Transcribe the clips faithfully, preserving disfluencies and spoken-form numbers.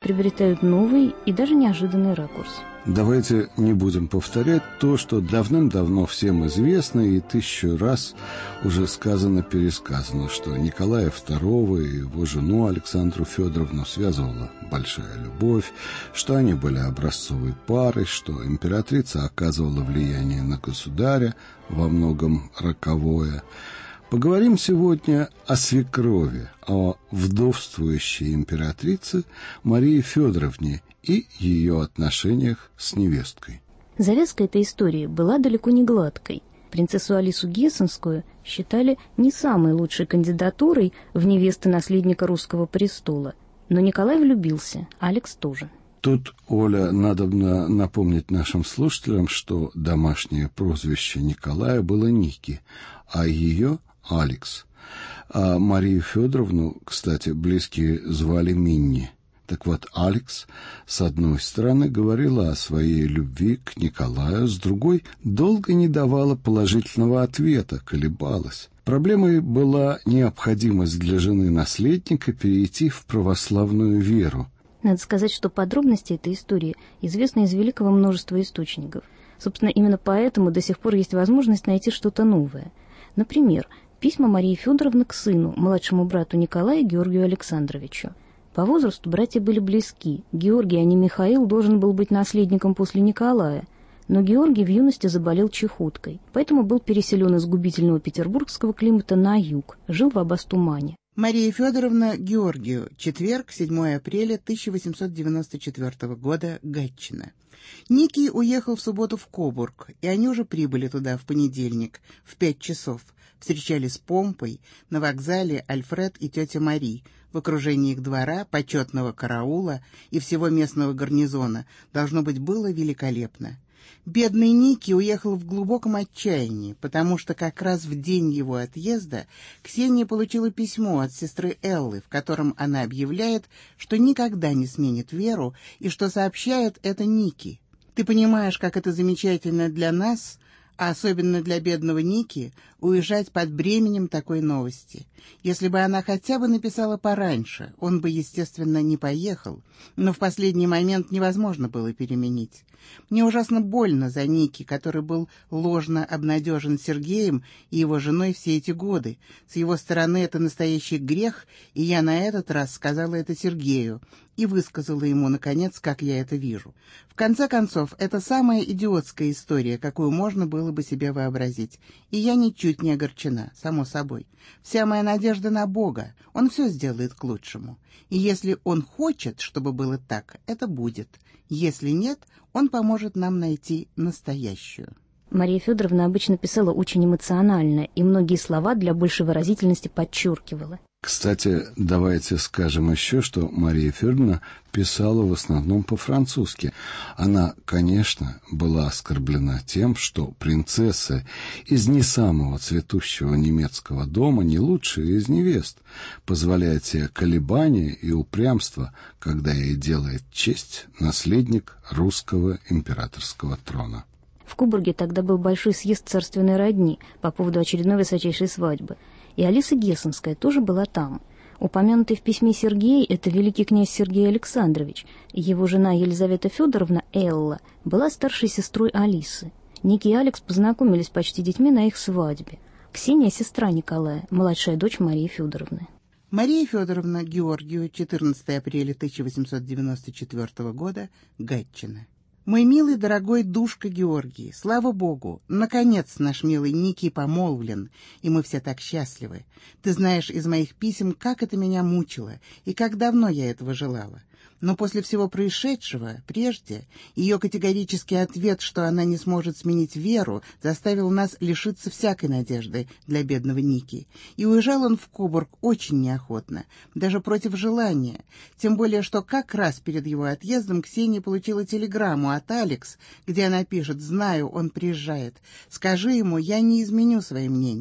приобретают новый и даже неожиданный ракурс. Давайте не будем повторять то, что давным-давно всем известно и тысячу раз уже сказано-пересказано, что Николая второго и его жену Александру Федоровну связывала большая любовь, что они были образцовой парой, что императрица оказывала влияние на государя, во многом роковое. Поговорим сегодня о свекрови, о вдовствующей императрице Марии Федоровне и ее отношениях с невесткой. Завязка этой истории была далеко не гладкой. Принцессу Алису Гессенскую считали не самой лучшей кандидатурой в невесты наследника русского престола. Но Николай влюбился, Алекс тоже. Тут, Оля, надо напомнить нашим слушателям, что домашнее прозвище Николая было Ники, а ее — Алекс. А Марию Федоровну, кстати, близкие звали Минни. Так вот, Алекс, с одной стороны, говорила о своей любви к Николаю, с другой, долго не давала положительного ответа, колебалась. Проблемой была необходимость для жены наследника перейти в православную веру. Надо сказать, что подробности этой истории известны из великого множества источников. Собственно, именно поэтому до сих пор есть возможность найти что-то новое. Например, письма Марии Федоровны к сыну, младшему брату Николая, Георгию Александровичу. По возрасту братья были близки. Георгий, а не Михаил, должен был быть наследником после Николая. Но Георгий в юности заболел чехоткой, поэтому был переселен из губительного петербургского климата на юг, жил в Абастумане. Мария Федоровна Георгию. Четверг, седьмое апреля тысяча восемьсот девяносто четвёртого года, Гатчина. Ники уехал в субботу в Кобург, и они уже прибыли туда в понедельник, в пять часов. Встречали с помпой на вокзале Альфред и тетя Мари, в окружении их двора, почетного караула и всего местного гарнизона. Должно быть, было великолепно. Бедный Ники уехал в глубоком отчаянии, потому что как раз в день его отъезда Ксения получила письмо от сестры Эллы, в котором она объявляет, что никогда не сменит веру и что сообщает это Ники. «Ты понимаешь, как это замечательно для нас, а особенно для бедного Ники, уезжать под бременем такой новости. Если бы она хотя бы написала пораньше, он бы, естественно, не поехал, но в последний момент невозможно было переменить. Мне ужасно больно за Ники, который был ложно обнадежен Сергеем и его женой все эти годы. С его стороны это настоящий грех, и я на этот раз сказала это Сергею и высказала ему, наконец, как я это вижу. В конце концов, это самая идиотская история, какую можно было бы себе вообразить, и я ничуть не огорчена, само собой. Вся моя надежда на Бога, Он все сделает к лучшему. И если Он хочет, чтобы было так, это будет. Если нет, Он поможет нам найти настоящую». Мария Федоровна обычно писала очень эмоционально, и многие слова для большей выразительности подчеркивала. Кстати, давайте скажем еще, что Мария Федоровна писала в основном по-французски. Она, конечно, была оскорблена тем, что принцесса из не самого цветущего немецкого дома, не лучшая из невест, позволяет себе колебания и упрямство, когда ей делает честь наследник русского императорского трона. В Кобурге тогда был большой съезд царственной родни по поводу очередной высочайшей свадьбы, и Алиса Гессенская тоже была там. Упомянутый в письме Сергей — это великий князь Сергей Александрович. Его жена Елизавета Федоровна, Элла, была старшей сестрой Алисы. Ники и Алекс познакомились почти детьми на их свадьбе. Ксения — сестра Николая, младшая дочь Марии Федоровны. Мария Федоровна Георгию, четырнадцатое апреля тысяча восемьсот девяносто четвёртого года, Гатчина. Мой милый, дорогой душка Георгий, слава Богу, наконец наш милый Ники помолвлен, и мы все так счастливы. Ты знаешь из моих писем, как это меня мучило, и как давно я этого желала. Но после всего происшедшего, прежде, ее категорический ответ, что она не сможет сменить веру, заставил нас лишиться всякой надежды для бедного Ники. И уезжал он в Кобург очень неохотно, даже против желания. Тем более, что как раз перед его отъездом Ксения получила телеграмму от Алекс, где она пишет: «Знаю, он приезжает. Скажи ему, я не изменю свое мнение».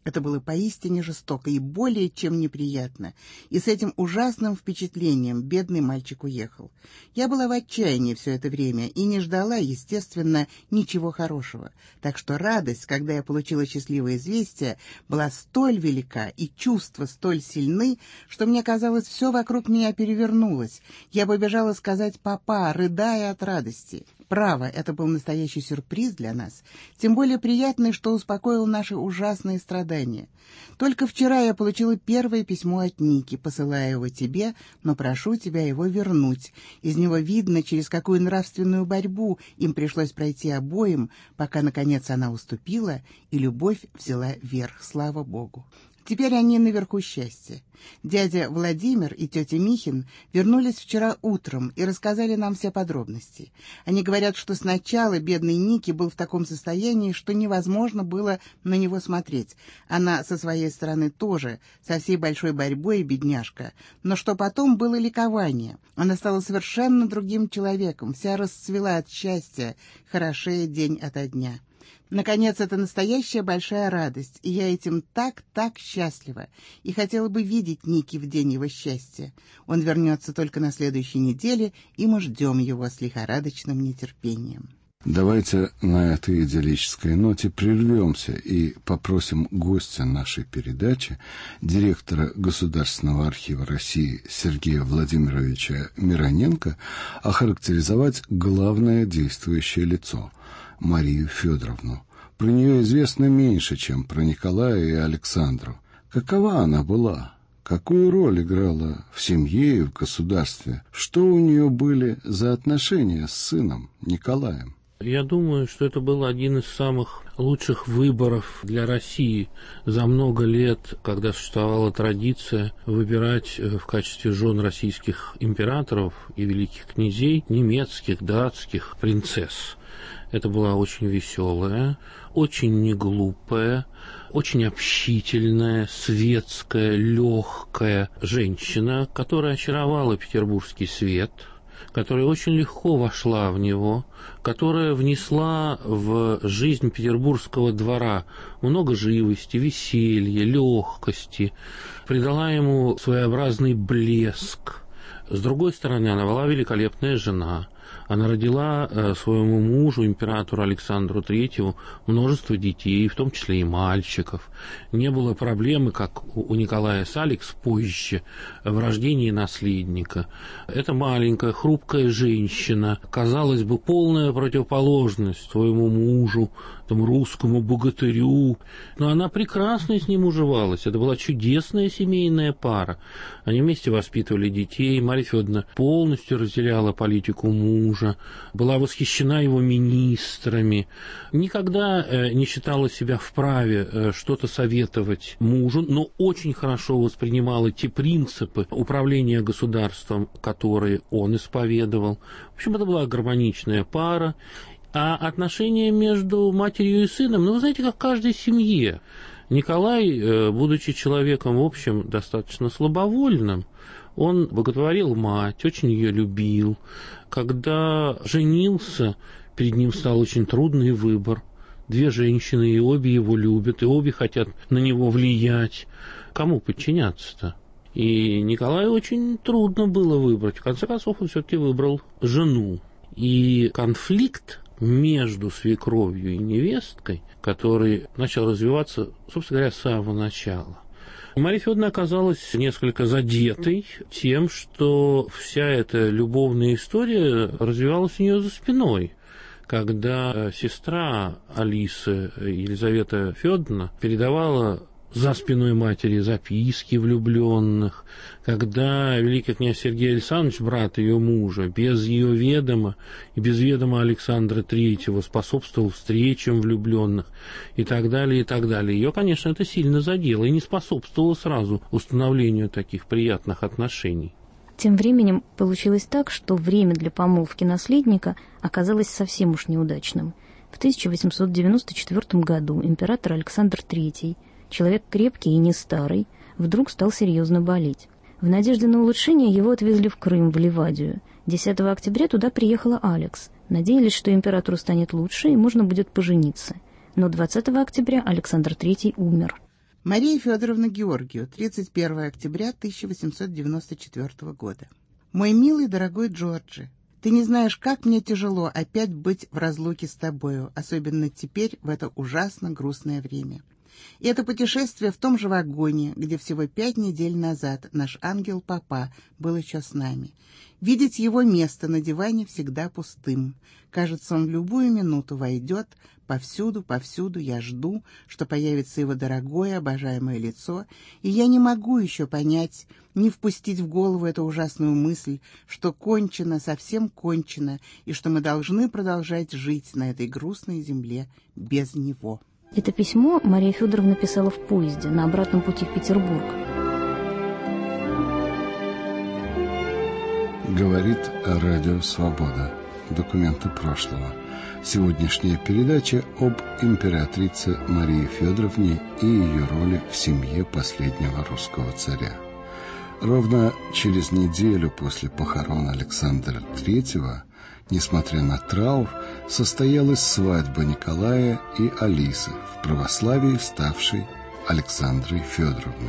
Это было поистине жестоко и более чем неприятно. И с этим ужасным впечатлением бедный мальчик уехал. Я была в отчаянии все это время и не ждала, естественно, ничего хорошего. Так что радость, когда я получила счастливое известие, была столь велика и чувства столь сильны, что мне казалось, все вокруг меня перевернулось. Я побежала сказать «папа», рыдая от радости. Право, это был настоящий сюрприз для нас, тем более приятный, что успокоил наши ужасные страдания. Только вчера я получила первое письмо от Ники, посылая его тебе, но прошу тебя его вернуть. Из него видно, через какую нравственную борьбу им пришлось пройти обоим, пока, наконец, она уступила, и любовь взяла верх, слава Богу. Теперь они наверху счастья. Дядя Владимир и тетя Михин вернулись вчера утром и рассказали нам все подробности. Они говорят, что сначала бедный Ники был в таком состоянии, что невозможно было на него смотреть. Она со своей стороны тоже, со всей большой борьбой, бедняжка. Но что потом было ликование. Она стала совершенно другим человеком, вся расцвела от счастья, хорошея день ото дня. Наконец, это настоящая большая радость, и я этим так-так счастлива, и хотела бы видеть Ники в день его счастья. Он вернется только на следующей неделе, и мы ждем его с лихорадочным нетерпением. Давайте на этой идиллической ноте прервемся и попросим гостя нашей передачи, директора Государственного архива России Сергея Владимировича Мироненко, охарактеризовать главное действующее лицо – Марию Федоровну. Про нее известно меньше, чем про Николая и Александру. Какова она была? Какую роль играла в семье и в государстве? Что у нее были за отношения с сыном Николаем? Я думаю, что это был один из самых лучших выборов для России за много лет, когда существовала традиция выбирать в качестве жен российских императоров и великих князей немецких, датских принцесс. Это была очень веселая, очень неглупая, очень общительная, светская, легкая женщина, которая очаровала петербургский свет, которая очень легко вошла в него, которая внесла в жизнь петербургского двора много живости, веселья, легкости, придала ему своеобразный блеск. С другой стороны, она была великолепная жена. Она родила э, своему мужу, императору Александру Третьему, множество детей, в том числе и мальчиков. Не было проблемы, как у Николая с Алекс позже, в рождении наследника. Эта маленькая, хрупкая женщина, казалось бы, полная противоположность своему мужу, тому русскому богатырю. Но она прекрасно с ним уживалась. Это была чудесная семейная пара. Они вместе воспитывали детей. Марья Федоровна полностью разделяла политику мужа, была восхищена его министрами, никогда э, не считала себя вправе э, что-то советовать мужу, но очень хорошо воспринимала те принципы управления государством, которые он исповедовал. В общем, это была гармоничная пара. А отношения между матерью и сыном, ну, вы знаете, как в каждой семье. Николай, будучи человеком, в общем, достаточно слабовольным, он боготворил мать, очень ее любил. Когда женился, перед ним стал очень трудный выбор. Две женщины, и обе его любят, и обе хотят на него влиять. Кому подчиняться-то? И Николаю очень трудно было выбрать. В конце концов, он все-таки выбрал жену. И конфликт между свекровью и невесткой, который начал развиваться, собственно говоря, с самого начала. Марья Федоровна оказалась несколько задетой тем, что вся эта любовная история развивалась у нее за спиной. Когда сестра Алисы, Елизавета Федоровна, передавала за спиной матери записки влюбленных, когда великий князь Сергей Александрович, брат ее мужа, без ее ведома и без ведома Александра Третьего способствовал встречам влюбленных и так далее, и так далее. Ее, конечно, это сильно задело и не способствовало сразу установлению таких приятных отношений. Тем временем получилось так, что время для помолвки наследника оказалось совсем уж неудачным. В тысяча восемьсот девяносто четвёртом году император Александр Третий, человек крепкий и не старый, вдруг стал серьезно болеть. В надежде на улучшение его отвезли в Крым, в Ливадию. десятого октября туда приехала Алекс. Надеялись, что императору станет лучше и можно будет пожениться. Но двадцатого октября Александр Третий умер. Мария Федоровна Георгию, тридцать первого октября тысяча восемьсот девяносто четвёртого года. Мой милый, дорогой Джорджи, ты не знаешь, как мне тяжело опять быть в разлуке с тобою, особенно теперь, в это ужасно грустное время. И это путешествие в том же вагоне, где всего пять недель назад наш ангел-папа был еще с нами. Видеть его место на диване всегда пустым. Кажется, он в любую минуту войдет. Повсюду, повсюду я жду, что появится его дорогое, обожаемое лицо, и я не могу еще понять, не впустить в голову эту ужасную мысль, что кончено, совсем кончено, и что мы должны продолжать жить на этой грустной земле без него. Это письмо Мария Федоровна писала в поезде на обратном пути в Петербург. Говорит Радио Свобода. Документы прошлого. Сегодняшняя передача об императрице Марии Федоровне и ее роли в семье последнего русского царя. Ровно через неделю после похорон Александра Третьего, несмотря на траур, состоялась свадьба Николая и Алисы, в православии ставшей Александрой Федоровной.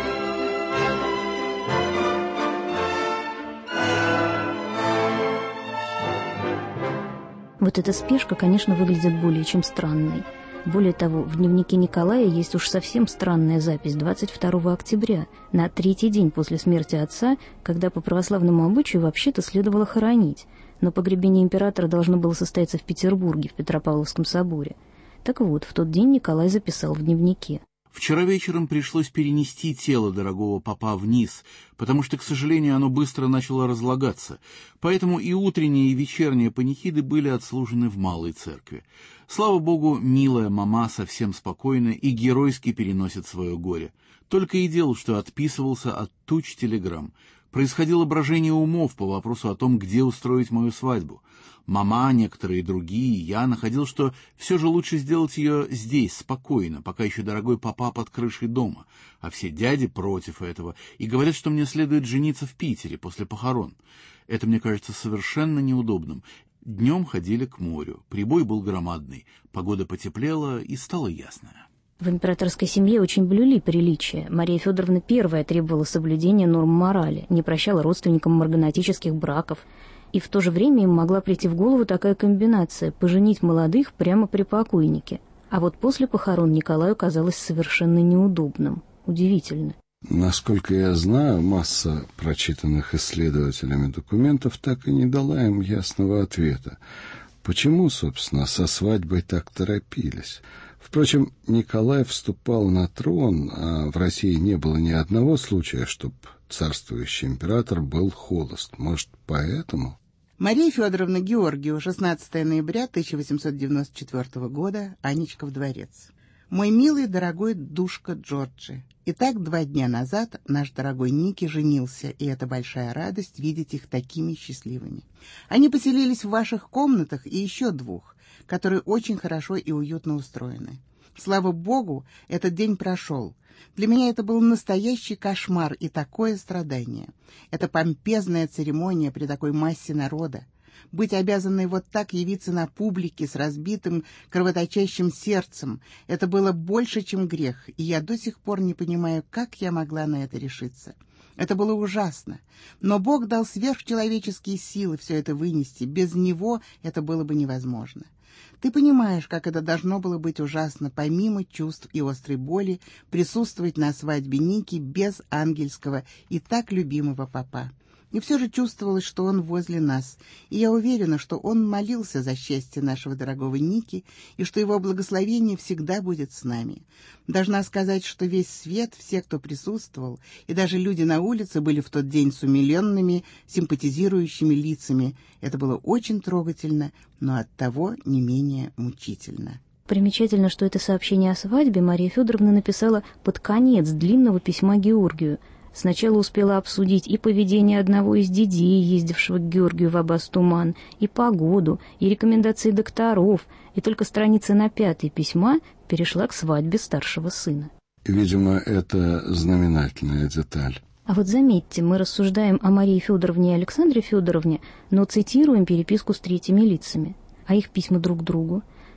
Вот эта спешка, конечно, выглядит более чем странной. Более того, в дневнике Николая есть уж совсем странная запись двадцать второго октября, на третий день после смерти отца, когда по православному обычаю вообще-то следовало хоронить, но погребение императора должно было состояться в Петербурге, в Петропавловском соборе. Так вот, в тот день Николай записал в дневнике: «Вчера вечером пришлось перенести тело дорогого папа вниз, потому что, к сожалению, оно быстро начало разлагаться, поэтому и утренние, и вечерние панихиды были отслужены в малой церкви. Слава Богу, милая мама совсем спокойна и геройски переносит свое горе. Только и делал, что отписывался от туч телеграмм. Происходило брожение умов по вопросу о том, где устроить мою свадьбу. Мама, некоторые другие, я находил, что все же лучше сделать ее здесь, спокойно, пока еще дорогой папа под крышей дома, а все дяди против этого и говорят, что мне следует жениться в Питере после похорон. Это мне кажется совершенно неудобным. Днем ходили к морю, прибой был громадный, погода потеплела и стала ясная». В императорской семье очень блюли приличия. Мария Федоровна первая требовала соблюдения норм морали, не прощала родственникам марганатических браков. И в то же время им могла прийти в голову такая комбинация – поженить молодых прямо при покойнике. А вот после похорон Николаю казалось совершенно неудобным. Удивительно. Насколько я знаю, масса прочитанных исследователями документов так и не дала им ясного ответа. Почему, собственно, со свадьбой так торопились? Впрочем, Николай вступал на трон, а в России не было ни одного случая, чтобы царствующий император был холост. Может, поэтому? Мария Федоровна Георгию, шестнадцатого ноября тысяча восемьсот девяносто четвёртого года, Анечков дворец. Мой милый, дорогой душка Джорджи. Итак, два дня назад наш дорогой Ники женился, и это большая радость видеть их такими счастливыми. Они поселились в ваших комнатах и еще двух, которые очень хорошо и уютно устроены. Слава Богу, этот день прошел. Для меня это был настоящий кошмар и такое страдание. Это помпезная церемония при такой массе народа. Быть обязанной вот так явиться на публике с разбитым кровоточащим сердцем — это было больше, чем грех, и я до сих пор не понимаю, как я могла на это решиться. Это было ужасно, но Бог дал сверхчеловеческие силы все это вынести, без Него это было бы невозможно. Ты понимаешь, как это должно было быть ужасно, помимо чувств и острой боли, присутствовать на свадьбе Ники без ангельского и так любимого папа. И все же чувствовалось, что он возле нас, и я уверена, что он молился за счастье нашего дорогого Ники, и что его благословение всегда будет с нами. Должна сказать, что весь свет, все, кто присутствовал, и даже люди на улице были в тот день с умиленными, симпатизирующими лицами. Это было очень трогательно, но оттого не менее мучительно. Примечательно, что это сообщение о свадьбе Мария Федоровна написала под конец длинного письма Георгию. Сначала успела обсудить и поведение одного из дядей, ездившего к Георгию в Аббас-Туман, и погоду, и рекомендации докторов, и только страница на пятой письма перешла к свадьбе старшего сына. Видимо, это знаменательная деталь. А вот заметьте, мы рассуждаем о Марии Федоровне и Александре Федоровне, но цитируем переписку с третьими лицами, а их письма друг другу.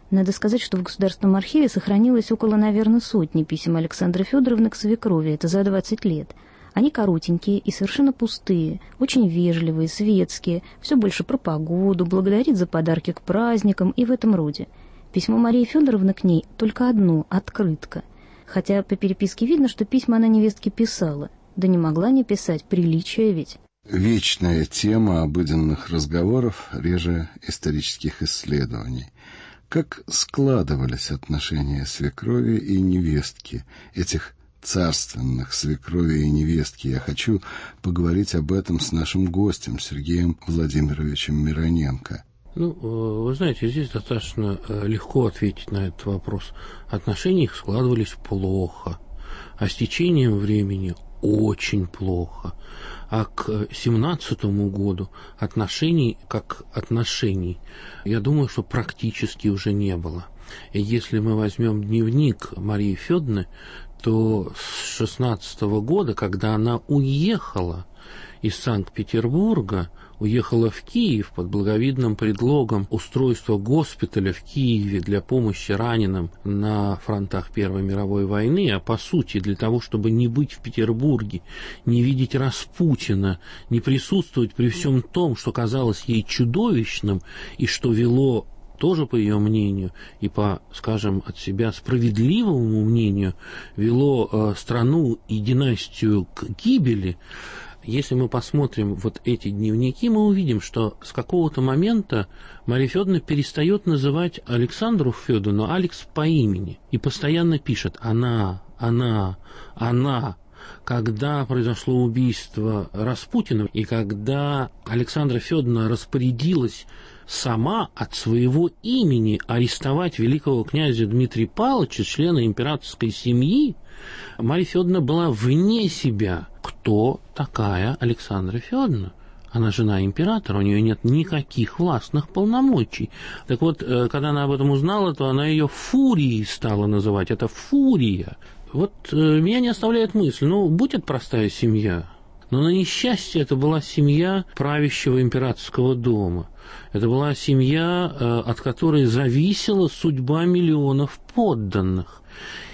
Надо сказать, что в Государственном архиве сохранилось около, наверное, сотни писем Александры Федоровны к свекрови, это за двадцать лет. Они коротенькие и совершенно пустые, очень вежливые, светские, все больше про погоду, благодарит за подарки к праздникам и в этом роде. Письмо Марии Федоровны к ней только одно, открытка. Хотя по переписке видно, что письма она невестке писала. Да не могла не писать, приличие ведь. Вечная тема обыденных разговоров, реже исторических исследований. Как складывались отношения свекрови и невестки, этих царственных свекрови и невестки? Я хочу поговорить об этом с нашим гостем Сергеем Владимировичем Мироненко. Ну, вы знаете, здесь достаточно легко ответить на этот вопрос. Отношения их складывались плохо, а с течением времени очень плохо. А к семнадцатому году отношений, как отношений, я думаю, что практически уже не было. И если мы возьмем дневник Марии Федоровны, то с шестнадцатого года, когда она уехала из Санкт-Петербурга, уехала в Киев под благовидным предлогом устройства госпиталя в Киеве для помощи раненым на фронтах Первой мировой войны, а по сути для того, чтобы не быть в Петербурге, не видеть Распутина, не присутствовать при всем том, что казалось ей чудовищным и что вело, тоже по ее мнению и по, скажем, от себя справедливому мнению, вело э, страну и династию к гибели. Если мы посмотрим вот эти дневники, мы увидим, что с какого-то момента Мария Федоровна перестает называть Александру Федоровну Алекс по имени и постоянно пишет «она, она, она». Когда произошло убийство Распутина и когда Александра Федоровна распорядилась сама от своего имени арестовать великого князя Дмитрия Павловича, члена императорской семьи, Мария Федоровна была вне себя. Кто такая Александра Федоровна? Она жена императора, у нее нет никаких властных полномочий. Так вот, когда она об этом узнала, то она ее фурией стала называть. Это фурия. Вот меня не оставляет мысль, ну, будь это простая семья. Но на несчастье это была семья правящего императорского дома. Это была семья, от которой зависела судьба миллионов подданных.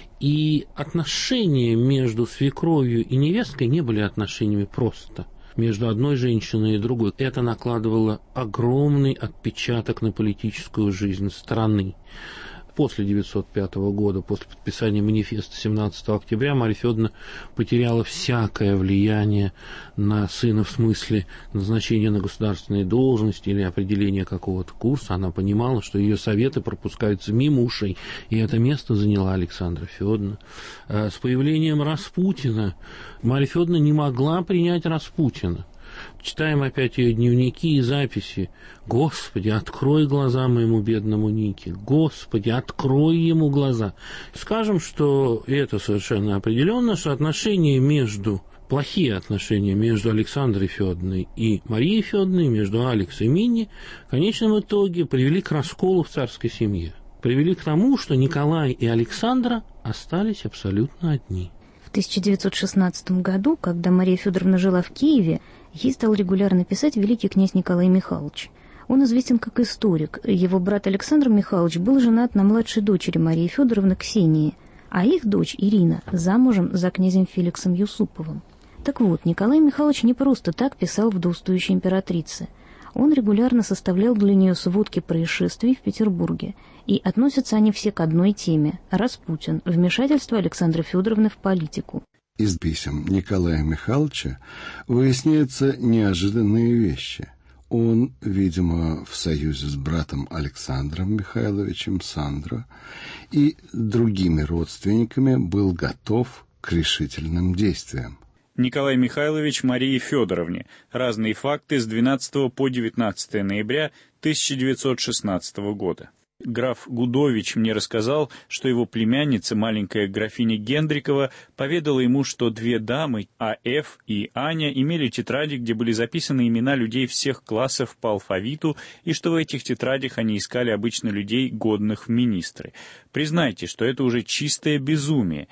И отношения между свекровью и невесткой не были отношениями просто между одной женщиной и другой. Это накладывало огромный отпечаток на политическую жизнь страны. После девятьсот пятого года, после подписания манифеста семнадцатого октября, Мария Федоровна потеряла всякое влияние на сына в смысле назначения на государственные должности или определения какого-то курса. Она понимала, что ее советы пропускаются мимо ушей, и это место заняла Александра Федоровна. С появлением Распутина Мария Федоровна не могла принять Распутина. Читаем опять ее дневники и записи. «Господи, открой глаза моему бедному Нике! Господи, открой ему глаза!» Скажем, что это совершенно определенно, что отношения между, плохие отношения между Александрой Федоровной и Марией Федоровной, между Алекс и Минни, в конечном итоге привели к расколу в царской семье. Привели к тому, что Николай и Александра остались абсолютно одни. В тысяча девятьсот шестнадцатом году, когда Мария Федоровна жила в Киеве, ей стал регулярно писать великий князь Николай Михайлович. Он известен как историк. Его брат Александр Михайлович был женат на младшей дочери Марии Федоровны Ксении, а их дочь Ирина замужем за князем Феликсом Юсуповым. Так вот, Николай Михайлович не просто так писал вдовствующей императрице. Он регулярно составлял для нее сводки происшествий в Петербурге, и относятся они все к одной теме – Распутин, вмешательство Александры Федоровны в политику. Из писем Николая Михайловича выясняются неожиданные вещи. Он, видимо, в союзе с братом Александром Михайловичем Сандро и другими родственниками был готов к решительным действиям. Николай Михайлович Марии Федоровне. Разные факты с двенадцатого по девятнадцатое ноября тысяча девятьсот шестнадцатого года. Граф Гудович мне рассказал, что его племянница, маленькая графиня Гендрикова, поведала ему, что две дамы, А Ф и Аня, имели тетради, где были записаны имена людей всех классов по алфавиту, и что в этих тетрадях они искали обычно людей, годных в министры. Признайте, что это уже чистое безумие.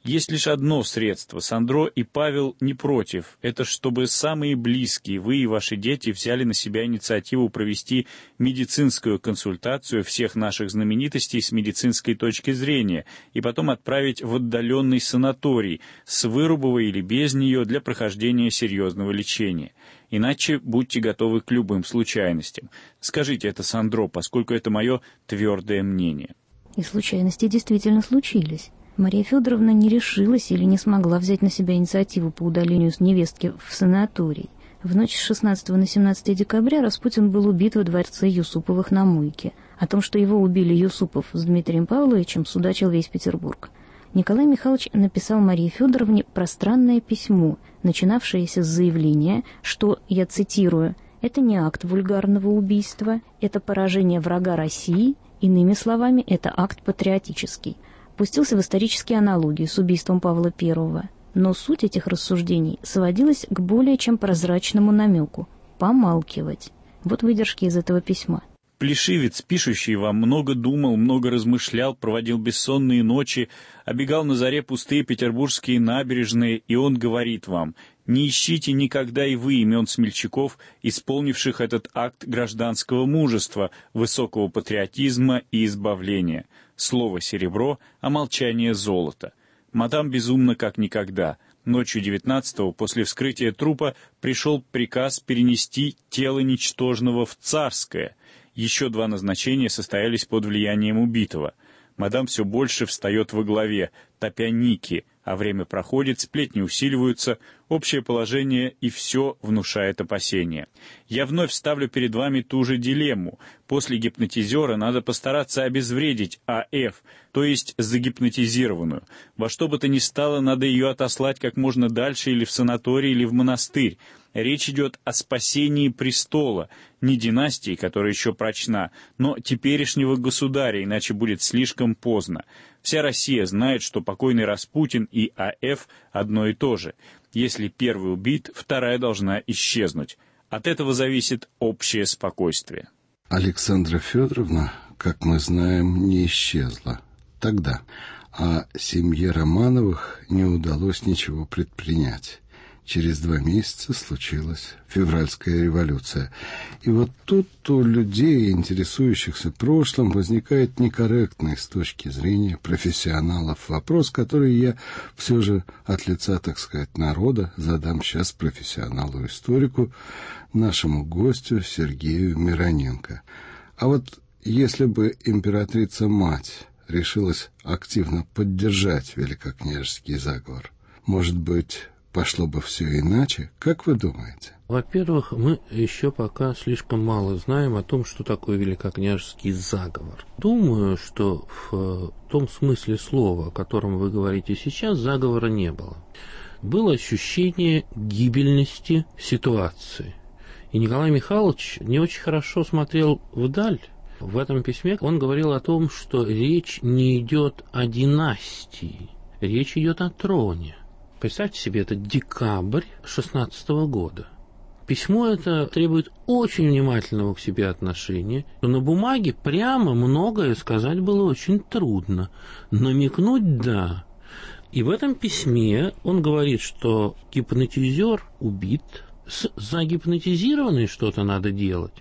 Есть лишь одно средство. Сандро и Павел не против. Это чтобы самые близкие, вы и ваши дети, взяли на себя инициативу провести медицинскую консультацию всех наших знаменитостей с медицинской точки зрения и потом отправить в отдаленный санаторий с Вырубовой или без нее для прохождения серьезного лечения. Иначе будьте готовы к любым случайностям. Скажите это Сандро, поскольку это мое твердое мнение. И случайности действительно случились. Мария Федоровна не решилась или не смогла взять на себя инициативу по удалению с невестки в санаторий. В ночь с шестнадцатого на семнадцатое декабря Распутин был убит во дворце Юсуповых на Мойке. О том, что его убили Юсупов с Дмитрием Павловичем, судачил весь Петербург. Николай Михайлович написал Марии Федоровне пространное письмо, начинавшееся с заявления, что, я цитирую, «это не акт вульгарного убийства, это поражение врага России, иными словами, это акт патриотический». Пустился в исторические аналогии с убийством Павла Первого. Но суть этих рассуждений сводилась к более чем прозрачному намеку – помалкивать. Вот выдержки из этого письма. Плешивец, пишущий вам, много думал, много размышлял, проводил бессонные ночи, обегал на заре пустые петербургские набережные, и он говорит вам: не ищите никогда и вы имен смельчаков, исполнивших этот акт гражданского мужества, высокого патриотизма и избавления. Слово серебро, а молчание золото. Мадам безумна как никогда. Ночью девятнадцатого, после вскрытия трупа, пришел приказ перенести тело ничтожного в Царское. Еще два назначения состоялись под влиянием убитого. Мадам все больше встает во главе, топя Ники, а время проходит, сплетни усиливаются, общее положение и все внушает опасения. Я вновь ставлю перед вами ту же дилемму. После гипнотизера надо постараться обезвредить А Ф, то есть загипнотизированную. Во что бы то ни стало, надо ее отослать как можно дальше или в санаторий, или в монастырь. Речь идет о спасении престола, не династии, которая еще прочна, но теперешнего государя, иначе будет слишком поздно. Вся Россия знает, что покойный Распутин и А Ф одно и то же. Если первый убит, вторая должна исчезнуть. От этого зависит общее спокойствие. Александра Федоровна, как мы знаем, не исчезла тогда, а семье Романовых не удалось ничего предпринять. Через два месяца случилась февральская революция. И вот тут у людей, интересующихся прошлым, возникает некорректный с точки зрения профессионалов вопрос, который я все же от лица, так сказать, народа задам сейчас профессионалу-историку, нашему гостю Сергею Мироненко. А вот если бы императрица-мать решилась активно поддержать великокняжеский заговор, может быть, пошло бы все иначе? Как вы думаете? Во-первых, мы еще пока слишком мало знаем о том, что такое великокняжеский заговор. Думаю, что в том смысле слова, о котором вы говорите сейчас, заговора не было. Было ощущение гибельности ситуации. И Николай Михайлович не очень хорошо смотрел вдаль. В этом письме он говорил о том, что речь не идет о династии, речь идет о троне. Представьте себе, это декабрь шестнадцатого года. Письмо это требует очень внимательного к себе отношения. Но на бумаге прямо многое сказать было очень трудно. Намекнуть – да. И в этом письме он говорит, что гипнотизер убит, с загипнотизированной что-то надо делать.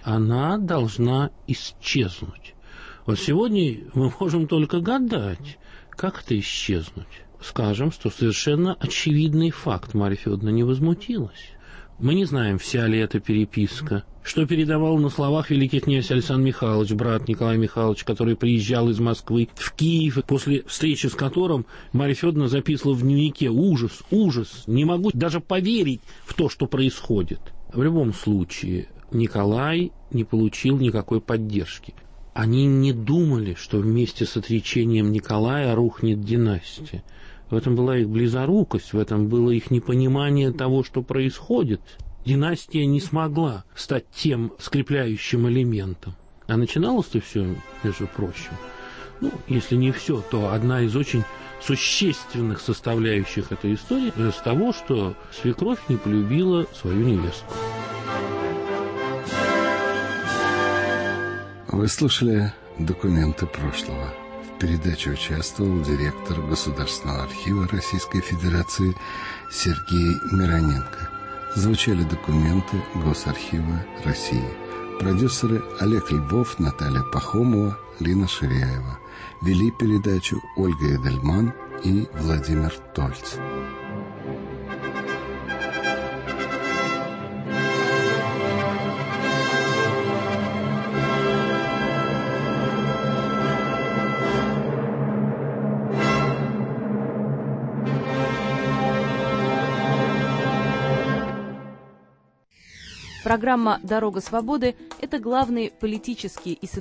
Она должна исчезнуть. Вот сегодня мы можем только гадать, как это исчезнуть. Скажем, что совершенно очевидный факт: Марья Федоровна не возмутилась. Мы не знаем, вся ли это переписка, что передавал на словах великий князь Александр Михайлович, брат Николая Михайловича, который приезжал из Москвы в Киев, после встречи с которым Марья Федоровна записывала в дневнике: ужас, ужас, не могу даже поверить в то, что происходит. В любом случае, Николай не получил никакой поддержки. Они не думали, что вместе с отречением Николая рухнет династия. В этом была их близорукость, в этом было их непонимание того, что происходит. Династия не смогла стать тем скрепляющим элементом. А начиналось-то все, между прочим, ну, если не все, то одна из очень существенных составляющих этой истории с того, что свекровь не полюбила свою невестку. Вы слушали «Документы прошлого». передаче участвовал директор Государственного архива Российской Федерации Сергей Мироненко. Звучали документы Госархива России. Продюсеры Олег Львов, Наталья Пахомова, Лина Ширяева. Вели передачу Ольга Эдельман и Владимир Тольц. Программа «Дорога свободы» — это главные политические и